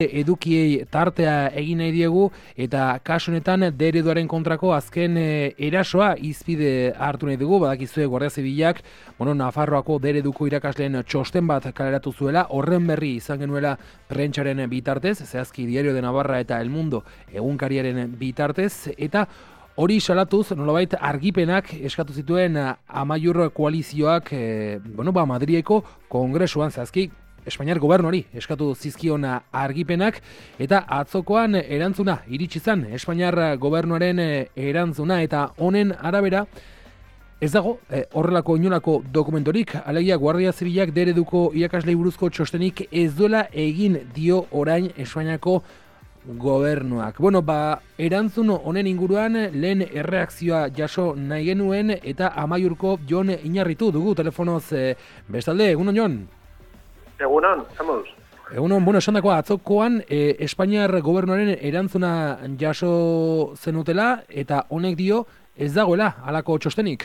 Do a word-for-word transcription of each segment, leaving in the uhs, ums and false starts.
edukiei tartea egin nahi diegu eta kasu honetan D ereduaren kontrako azken e, erasoa hizpide hartu nahi dugu. Badakizue Guardia Zibilak, bueno, Nafarroako D ereduko irakasleen txosten bat kaleratu zuela, horren berri izan genuela prentsaren bitartez, zehazki Diario de Navarra eta El Mundo egunkariaren bitartez, eta hori salatuz, nolabait argipenak eskatu zituen Amaiur koalizioak e, bueno, ba, Madrileko kongresuan, zehazki Espainiar gobernuari eskatu zizkion argipenak, eta atzokoan erantzuna iritsi zen Espainiar gobernuaren erantzuna, eta honen arabera ez dago eh, horrelako inolako dokumentorik. Alegia Guardia Zibilak D ereduko irakaslei buruzko txostenik ez duela egin dio orain Espainiako gobernuak. Bueno, ba, erantzun honen inguruan lehen erreakzioa jaso nahi genuen, eta Amaiurko Jon Iñarritu dugu telefonoz eh, bestalde. Egunon, Jon? Egunon, zamuz. Egunon, bueno, esan dakoa, atzokoan eh, Espainiar gobernuaren erantzuna jaso zenutela, eta honek dio ez dagoela halako txostenik.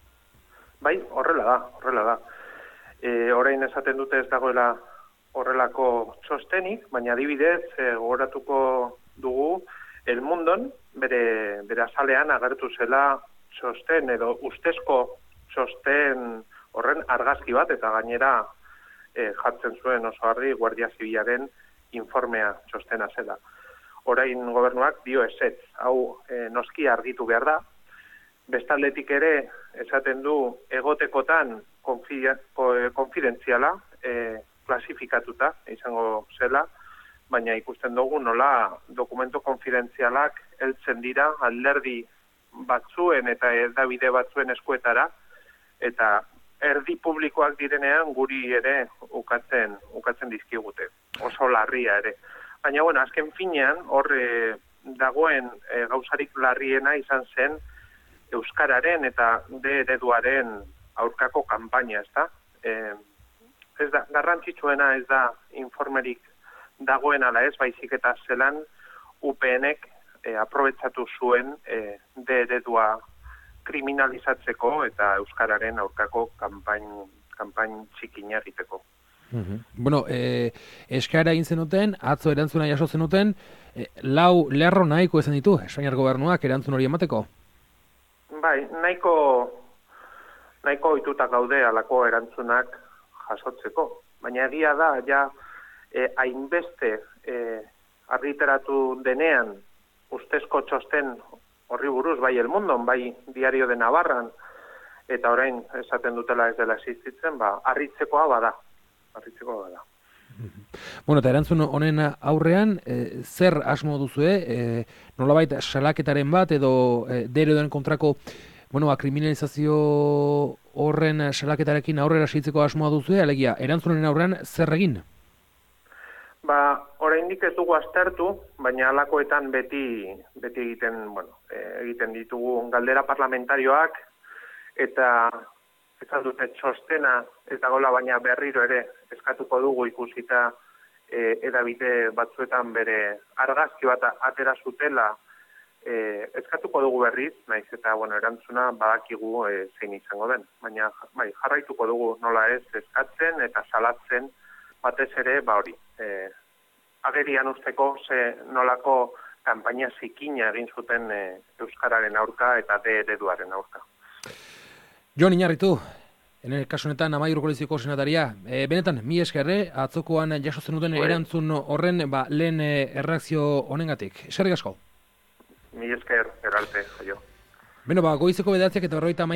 Bai, horrela da, horrela da. E, orain esaten dute ez dagoela horrelako txostenik, baina adibidez e, gogoratuko dugu El Mundon, bere, bere azalean agertu zela txosten edo ustezko txosten horren argazki bat, eta gainera E, jartzen zuen oso argi Guardia Zibilaren informea txostena zela. Orain gobernuak dio ezetz, hau e, noski argitu behar da. Bestaldetik ere esaten du egotekotan konfidentziala e, klasifikatuta izango zela, baina ikusten dugu nola dokumento konfidentzialak heltzen dira alderdi batzuen eta hedabide batzuen eskuetara, eta erdi publikoak direnean guri ere ukatzen, ukatzen dizkigute, oso larria ere. Baina, bueno, azken finean, hor e, dagoen e, gauzarik larriena izan zen Euskararen eta D ereduaren aurkako kanpaina, ez da? E, ez da, garrantzitsuena ez da informerik dagoen ala ez, baizik eta zelan U P N-ek e, aprobetsatu zuen e, D eredua kriminalizatzeko eta Euskararen aurkako kanpain, kanpain txikina egiteko. Mm-hmm. Bueno, eh, eskaera egin zenuten, atzo erantzuna jaso zenuten, eh, lau lerro nahiko esan ditu Espainiar gobernuak erantzun hori emateko? Bai, nahiko, nahiko ohituta gaude halako erantzunak jasotzeko. Baina egia da, ja, eh, hainbeste eh, argiteratu denean ustezko txosten horri buruz, bai El Mundon, bai Diario de Navarran, eta orain esaten dutela ez dela existitzen, ba, harritzekoa bada. Harritzekoa bada. Bueno, eta erantzun honen aurrean, e, zer asmo duzue, e, nolabait salaketaren bat, edo e, D ereduaren kontrako, bueno, ba, kriminalizazio horren salaketarekin aurrera segitzeko asmoa duzue, alegia, erantzunen aurrean zer egin? Ba, oraindik ez dugu aztertu, baina halakoetan beti beti egiten, bueno, egiten ditugu galdera parlamentarioak, eta esan dute txostena ez dagoela, baina berriro ere eskatuko dugu ikusita e, edabide batzuetan bere argazki bat atera zutela, e, eskatuko dugu berriz, naiz eta bueno, erantzuna badakigu e, zein izango den, baina bai, jarraituko dugu nola ez eskatzen eta salatzen batez ere, ba hori, e, agerian usteko ze nolako kanpaina zikina egin zuten e, Euskararen aurka eta D ereduaren aurka. Jon Iñarritu, ene kasu honetan Amaiur koalizioko senataria, e, benetan, mi eskerre, atzokoan jaso zenuten erantzun horren ba, lehen e, erreakzio honengatik. Eskerrik asko. Mi esker, erarte, jo. Beno, ba, goizeko bederatziak eta berrogeita